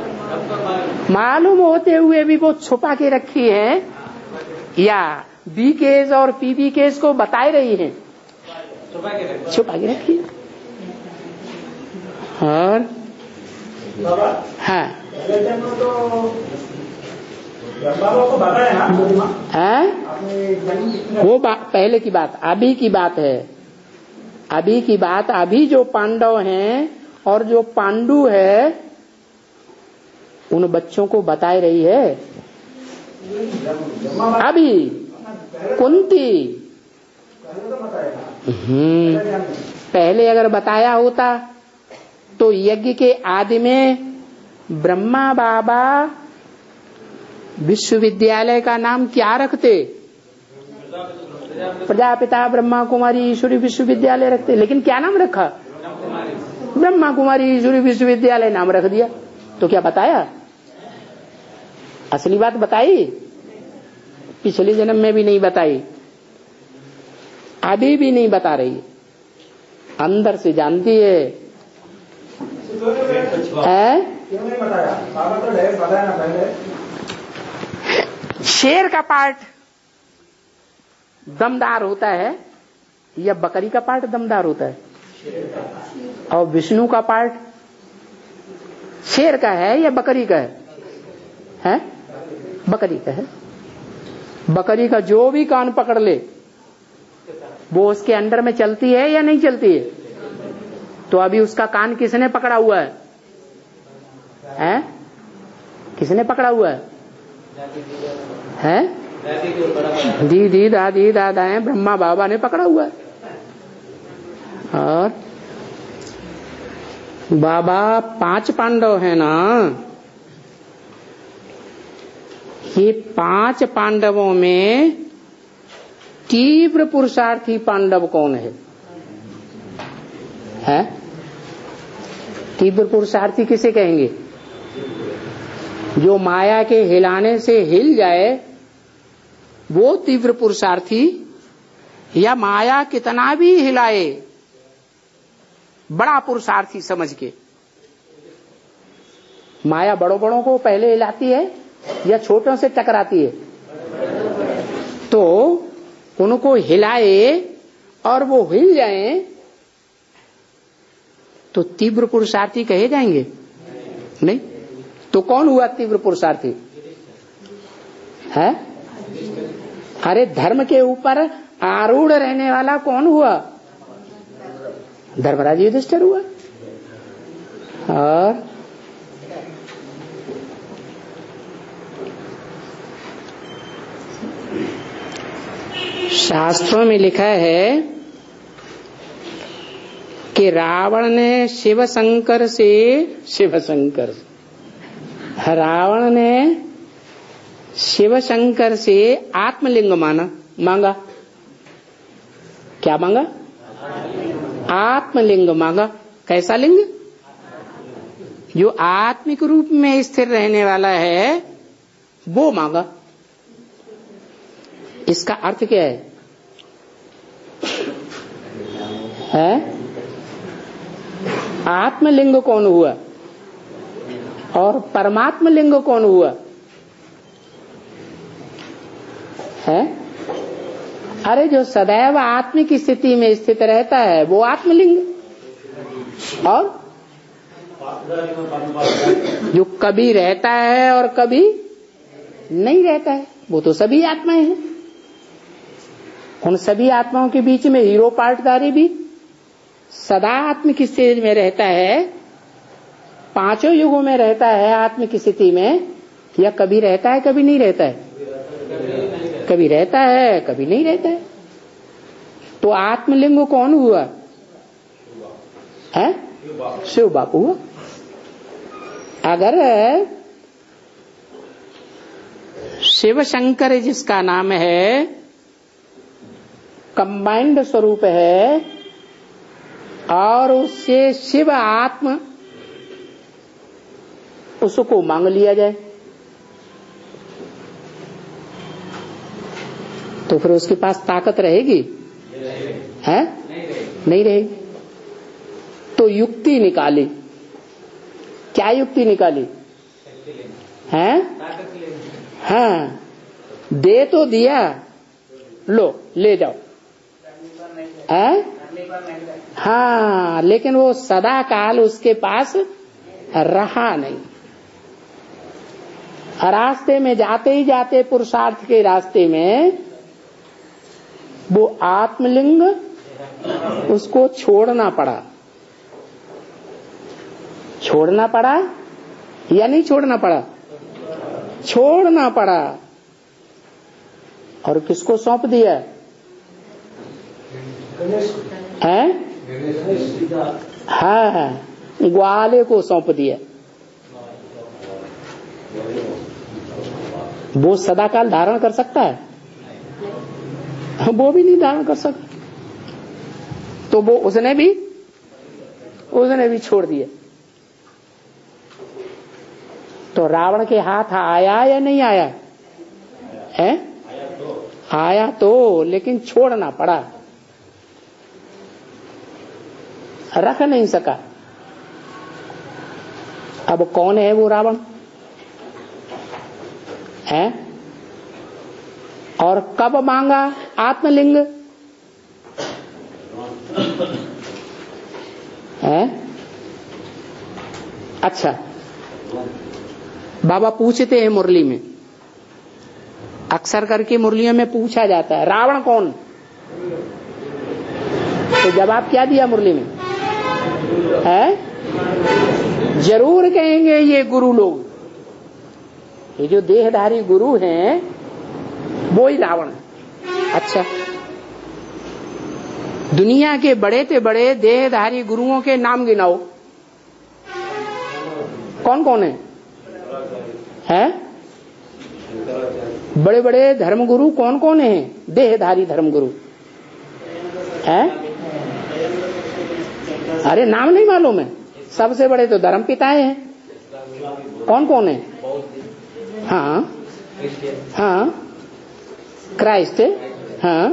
मालूम होते हुए भी वो छुपा के रखी है, या बी केस और पीबी केस को बताए रही है, छुपा के रखी। और हाँ, को बताया ना, वो पहले की बात, अभी की बात है। अभी की बात, अभी जो पांडव हैं और जो पांडु है, उन बच्चों को बताए रही है। अभी कुंती पहले अगर बताया होता तो यज्ञ के आदि में ब्रह्मा बाबा विश्वविद्यालय का नाम क्या रखते? प्रजापिता ब्रह्मा कुमारी ईश्वरी विश्वविद्यालय रखते, लेकिन क्या नाम रखा? ब्रह्मा कुमारी ईश्वरी विश्वविद्यालय नाम रख दिया। तो क्या बताया? असली बात बताई? पिछले जन्म में भी नहीं बताई, अभी भी नहीं बता रही, अंदर से जानती है। क्यों नहीं बताया? बाबा तो डायरेक्ट बताया ना पहले। शेर का पार्ट दमदार होता है या बकरी का पार्ट दमदार होता है? और विष्णु का पार्ट शेर का है या बकरी का है? बकरी का है। बकरी का जो भी कान पकड़ ले वो उसके अंडर में चलती है या नहीं चलती है? तो अभी उसका कान किसने पकड़ा हुआ है? किसने पकड़ा हुआ है? दीदी दादी दादा है, ब्रह्मा बाबा ने पकड़ा हुआ है। और बाबा 5 पांडव है ना, ये 5 पांडवों में तीव्र पुरुषार्थी पांडव कौन है? तीव्र पुरुषार्थी किसे कहेंगे? जो माया के हिलाने से हिल जाए वो तीव्र पुरुषार्थी, या माया कितना भी हिलाए बड़ा पुरुषार्थी समझ के? माया बड़ों बड़ों को पहले हिलाती है या छोटों से टकराती है? तो उनको हिलाए और वो हिल जाएं तो तीव्र पुरुषार्थी कहे जाएंगे? नहीं। तो कौन हुआ तीव्र पुरुषार्थी? है? अरे धर्म के ऊपर आरूढ़ रहने वाला कौन हुआ? धर्मराज युधिष्ठिर हुआ। और शास्त्रों में लिखा है कि रावण ने शिव शंकर से आत्मलिंग मांगा। क्या मांगा? आत्मलिंग मांगा। कैसा लिंग? जो आत्मिक रूप में स्थिर रहने वाला है वो मांगा। इसका अर्थ क्या है? आत्मलिंग कौन हुआ और परमात्म लिंग कौन हुआ? है? अरे जो सदैव आत्मिक स्थिति में स्थित रहता है वो आत्मलिंग, और जो कभी रहता है और कभी नहीं रहता है वो तो सभी आत्माएं हैं। उन सभी आत्माओं के बीच में हीरो पार्टदारी भी सदा आत्मिक स्थिति में रहता है, 5 युगों में रहता है आत्मिक स्थिति में, या कभी रहता है कभी नहीं रहता है? कभी रहता है कभी नहीं रहता है। तो आत्मलिंग कौन हुआ? है? शिव बापू हुआ। अगर शिव शंकर जिसका नाम है कंबाइंड स्वरूप है और उससे शिव आत्म उसको मांग लिया जाए तो फिर उसके पास ताकत रहेगी? है? नहीं रहेगी। तो युक्ति निकाली। क्या युक्ति निकाली? है? हाँ, दे तो दिया, लो ले जाओ। है? हाँ, लेकिन वो सदा काल उसके पास रहा नहीं। रास्ते में जाते ही जाते पुरुषार्थ के रास्ते में वो आत्मलिंग उसको छोड़ना पड़ा। छोड़ना पड़ा या नहीं छोड़ना पड़ा? छोड़ना पड़ा। और किसको सौंप दिया? है? हाँ, ग्वाले को सौंप दिया। वो सदाकाल धारण कर सकता है? वो भी नहीं धारण कर सकता। तो वो उसने भी छोड़ दिया। तो रावण के हाथ आया या नहीं आया? है? आया तो, लेकिन छोड़ना पड़ा, रख नहीं सका। अब कौन है वो रावण? है? और कब मांगा आत्मलिंग? अच्छा, बाबा पूछते हैं मुरली में, अक्सर करके मुरलियों में पूछा जाता है रावण कौन, तो जवाब क्या दिया मुरली में है? जरूर कहेंगे ये गुरु लोग, ये जो देहधारी गुरु हैं वो ही रावण है। अच्छा, दुनिया के बड़े से बड़े देहधारी गुरुओं के नाम गिनाओ, कौन कौन है? बड़े बड़े धर्मगुरु कौन कौन हैं? देहधारी धर्मगुरु हैं? अरे नाम नहीं मालूम है? सबसे बड़े तो धर्म पिताएं हैं। कौन कौन है? हाँ हाँ, क्राइस्ट, हाँ,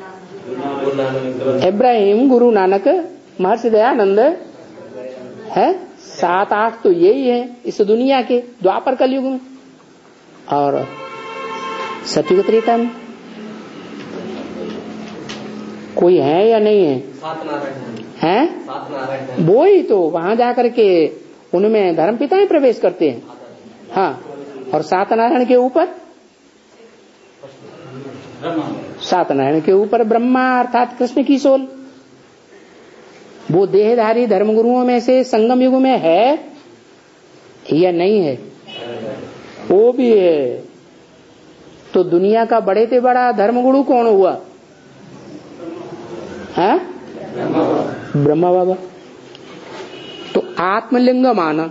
इब्राहिम, गुरु नानक, महर्षि दयानंद है। 7-8 तो यही है इस दुनिया के द्वापर कलयुग में, और सतयुग त्रेता में कोई है या नहीं है? हैं? वो ही तो वहां जाकर के उनमें धर्म पिताएं प्रवेश करते हैं। हाँ, और 7 नारायण के ऊपर, 7 नारायण के ऊपर ब्रह्मा अर्थात कृष्ण की सोल। वो देहधारी धर्मगुरुओं में से संगम युग में है या नहीं है? वो भी है। तो दुनिया का बड़े से बड़ा धर्मगुरु कौन हुआ? है ब्रह्मा बाबा। तो आत्मलिंग माना,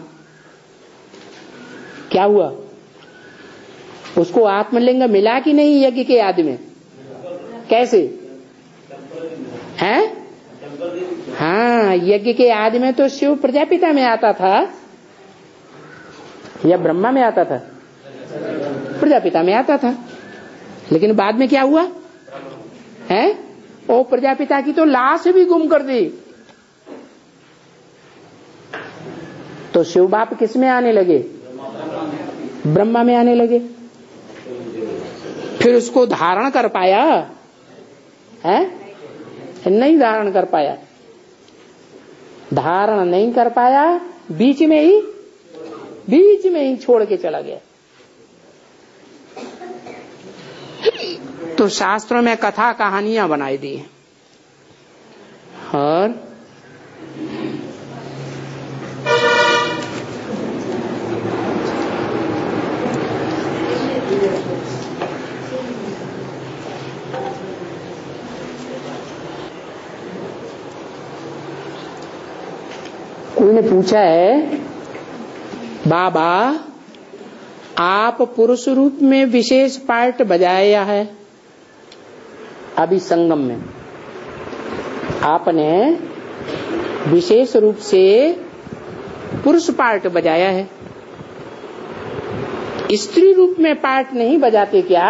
क्या हुआ? उसको आत्मलिंग मिला कि नहीं यज्ञ के आदि में? कैसे हैं? हाँ, यज्ञ के आदि में तो शिव प्रजापिता में आता था या ब्रह्मा में आता था? प्रजापिता में आता था। लेकिन बाद में क्या हुआ है? ओ प्रजापिता की तो लाश भी गुम कर दी। तो शिव बाप किस में आने लगे? ब्रह्मा में आने लगे। फिर उसको धारण कर पाया है? नहीं धारण कर पाया। धारण नहीं कर पाया, बीच में ही छोड़ के चला गया। तो शास्त्रों में कथा कहानियां बनाई दी है। और कोई ने पूछा है, बाबा आप पुरुष रूप में विशेष पार्ट बजाया है, अभी संगम में आपने विशेष रूप से पुरुष पार्ट बजाया है, स्त्री रूप में पार्ट नहीं बजाते क्या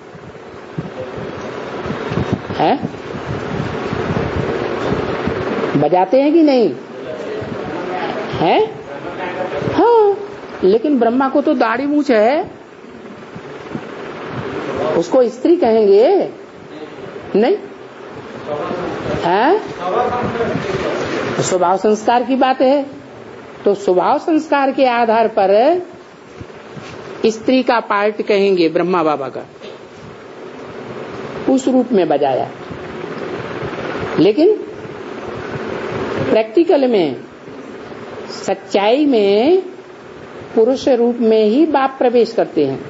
है? बजाते हैं कि नहीं है? हाँ, लेकिन ब्रह्मा को तो दाढ़ी मूछ है, उसको स्त्री कहेंगे नहीं है? स्वभाव संस्कार की बात है। तो स्वभाव संस्कार के आधार पर स्त्री का पार्ट कहेंगे ब्रह्मा बाबा का, उस रूप में बजाया। लेकिन प्रैक्टिकल में, सच्चाई में पुरुष रूप में ही बाप प्रवेश करते हैं।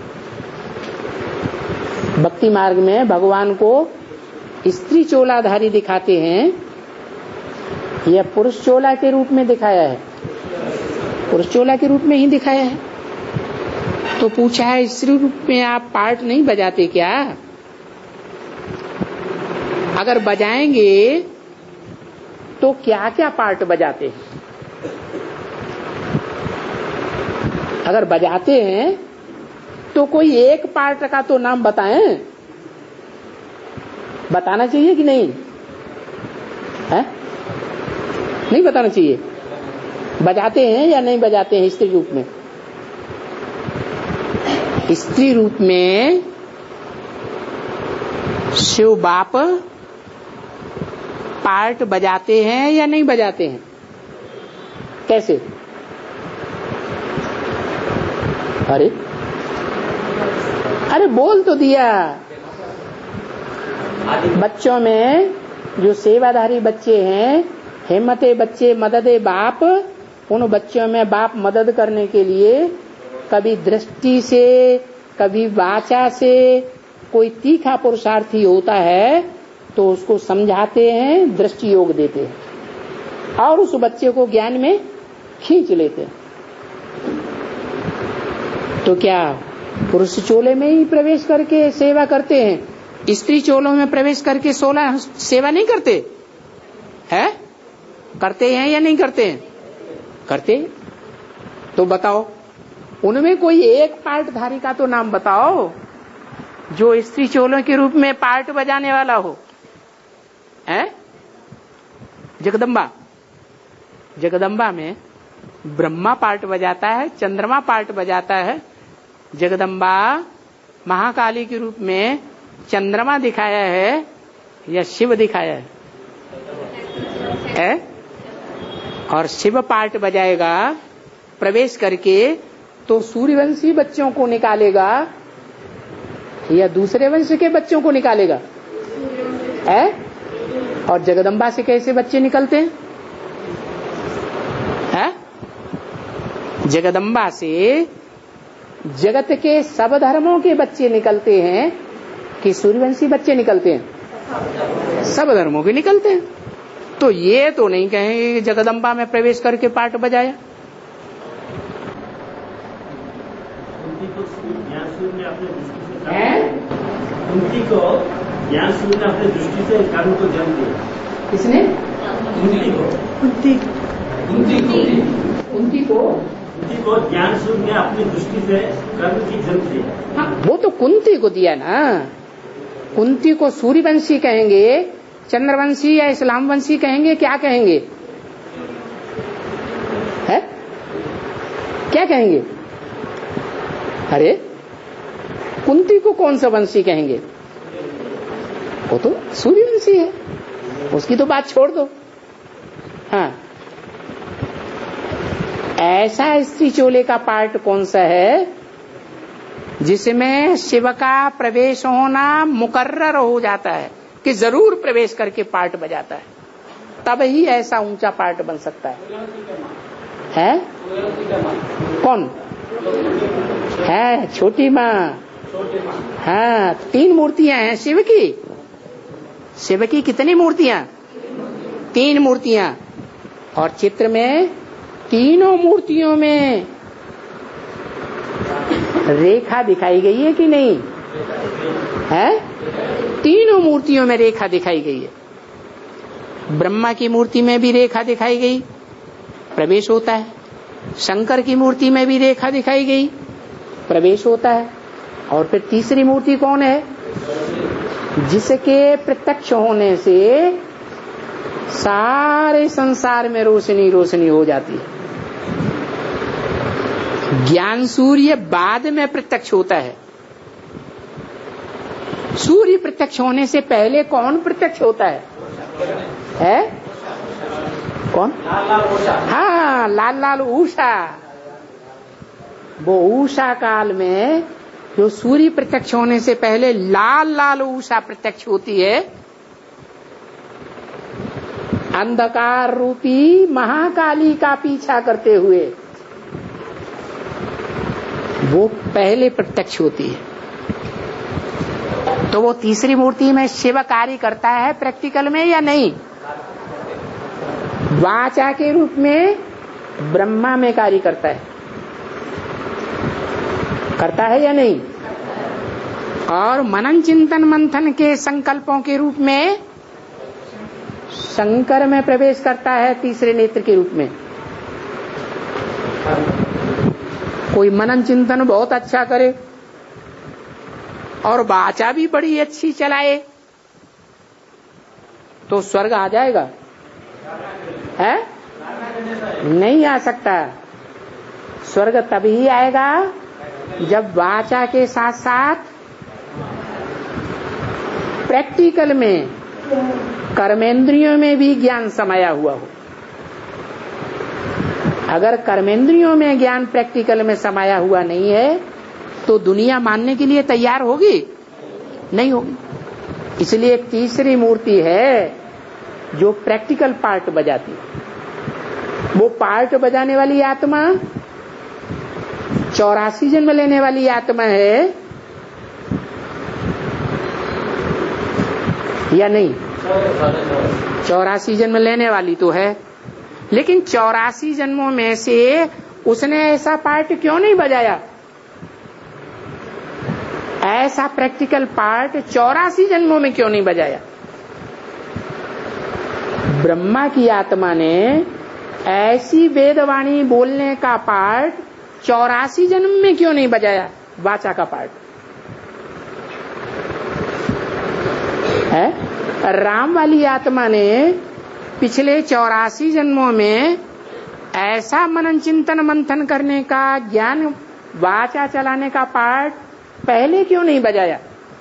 भक्ति मार्ग में भगवान को स्त्री चोलाधारी दिखाते हैं या पुरुष चोला के रूप में दिखाया है? पुरुष चोला के रूप में ही दिखाया है। तो पूछा है, स्त्री रूप में आप पार्ट नहीं बजाते क्या? अगर बजाएंगे तो क्या क्या पार्ट बजाते हैं? अगर बजाते हैं तो कोई एक पार्ट का तो नाम बताएं, बताना चाहिए कि नहीं है? नहीं बताना चाहिए। बजाते हैं या नहीं बजाते हैं स्त्री रूप में? स्त्री रूप में शिव बाप पार्ट बजाते हैं या नहीं बजाते हैं? कैसे अरे बोल तो दिया। बच्चों में जो सेवाधारी बच्चे हैं, हिम्मते बच्चे मददे बाप, उन बच्चों में बाप मदद करने के लिए कभी दृष्टि से कभी वाचा से कोई तीखा पुरुषार्थी होता है तो उसको समझाते हैं, दृष्टि योग देते हैं और उस बच्चे को ज्ञान में खींच लेते हैं। तो क्या पुरुष चोले में ही प्रवेश करके सेवा करते हैं, स्त्री चोलों में प्रवेश करके सेवा नहीं करते हैं? करते हैं या नहीं करते हैं? करते। तो बताओ उनमें कोई एक पार्टधारी का तो नाम बताओ जो स्त्री चोलों के रूप में पार्ट बजाने वाला हो। है जगदम्बा में ब्रह्मा पार्ट बजाता है, चंद्रमा पार्ट बजाता है। जगदम्बा महाकाली के रूप में चंद्रमा दिखाया है या शिव दिखाया है? और शिव पार्ट बजाएगा प्रवेश करके तो सूर्यवंशी बच्चों को निकालेगा या दूसरे वंश के बच्चों को निकालेगा? है? और जगदम्बा से कैसे बच्चे निकलते हैं? है? जगदम्बा से जगत के सब धर्मों के बच्चे निकलते हैं कि सूर्यवंशी बच्चे निकलते हैं? सब धर्मों के निकलते हैं। तो ये तो नहीं कहेंगे कि जगदम्बा में प्रवेश करके पाठ बजाया। कुंती को ज्ञान सूर्य ने अपने दृष्टि से कर्म को जन्म दिया। किसने? कुंती को ज्ञान सूर्य ने अपनी दृष्टि से कर्म की जन्म दिया। हाँ, वो तो कुंती को दिया ना। कुंती को सूर्यवंशी कहेंगे, चंद्रवंशी या इस्लाम वंशी कहेंगे, क्या कहेंगे? है? क्या कहेंगे? अरे कुंती को कौन सा वंशी कहेंगे? वो तो सूर्यवंशी है, उसकी तो बात छोड़ दो। हाँ, ऐसा स्त्री चोले का पार्ट कौन सा है जिसमें शिव का प्रवेश होना मुकर्रर हो जाता है कि जरूर प्रवेश करके पार्ट बजाता है, तब ही ऐसा ऊंचा पार्ट बन सकता है? कौन है? छोटी माँ। हाँ, 3 मूर्तियां हैं शिव की। शिव की कितनी मूर्तियां? 3 मूर्तियां। और चित्र में तीनों मूर्तियों में रेखा दिखाई गई है कि नहीं है? तीनों मूर्तियों में रेखा दिखाई गई है। ब्रह्मा की मूर्ति में भी रेखा दिखाई गई, प्रवेश होता है। शंकर की मूर्ति में भी रेखा दिखाई गई, प्रवेश होता है। और फिर तीसरी मूर्ति कौन है? जिसके प्रत्यक्ष होने से सारे संसार में रोशनी रोशनी हो जाती है। ज्ञान सूर्य बाद में प्रत्यक्ष होता है। सूर्य प्रत्यक्ष होने से पहले कौन प्रत्यक्ष होता है? कौन? हाँ, लाल उषा। वो उषा काल में जो सूर्य प्रत्यक्ष होने से पहले लाल उषा प्रत्यक्ष होती है, अंधकार रूपी महाकाली का पीछा करते हुए, वो पहले प्रत्यक्ष होती है। तो वो तीसरी मूर्ति में शिव कार्य करता है प्रैक्टिकल में या नहीं? वाचा के रूप में ब्रह्मा में कार्य करता है या नहीं? और मनन चिंतन मंथन के संकल्पों के रूप में शंकर में प्रवेश करता है तीसरे नेत्र के रूप में। कोई मनन चिंतन बहुत अच्छा करे और वाचा भी बड़ी अच्छी चलाए तो स्वर्ग आ जाएगा? है? नहीं आ सकता। स्वर्ग तभी आएगा जब वाचा के साथ साथ प्रैक्टिकल में कर्मेंद्रियों में भी ज्ञान समाया हुआ हो। अगर कर्मेंद्रियों में ज्ञान प्रैक्टिकल में समाया हुआ नहीं है तो दुनिया मानने के लिए तैयार होगी नहीं होगी। इसलिए एक तीसरी मूर्ति है जो प्रैक्टिकल पार्ट बजाती है। वो पार्ट बजाने वाली आत्मा 84 जन्म लेने वाली आत्मा है या नहीं? 84 जन्म लेने वाली तो है, लेकिन 84 जन्मों में से उसने ऐसा पार्ट क्यों नहीं बजाया? ऐसा प्रैक्टिकल पार्ट 84 जन्मों में क्यों नहीं बजाया? ब्रह्मा की आत्मा ने ऐसी वेदवाणी बोलने का पार्ट 84 जन्म में क्यों नहीं बजाया? वाचा का पार्ट है। राम वाली आत्मा ने पिछले 84 जन्मों में ऐसा मनन चिंतन मंथन करने का, ज्ञान वाचा चलाने का पार्ट पहले क्यों नहीं बजाया?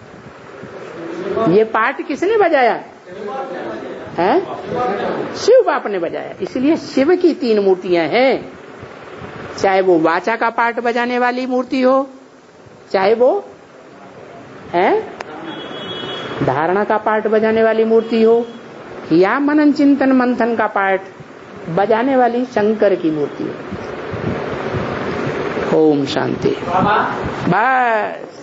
ये पार्ट किसने बजाया है? शिव बाप ने बजाया। इसलिए शिव की 3 मूर्तियां हैं, चाहे वो वाचा का पार्ट बजाने वाली मूर्ति हो, चाहे वो है धारणा का पार्ट बजाने वाली मूर्ति हो, या मनन चिंतन मंथन का पार्ट बजाने वाली शंकर की मूर्ति हो। ओम शांति। बस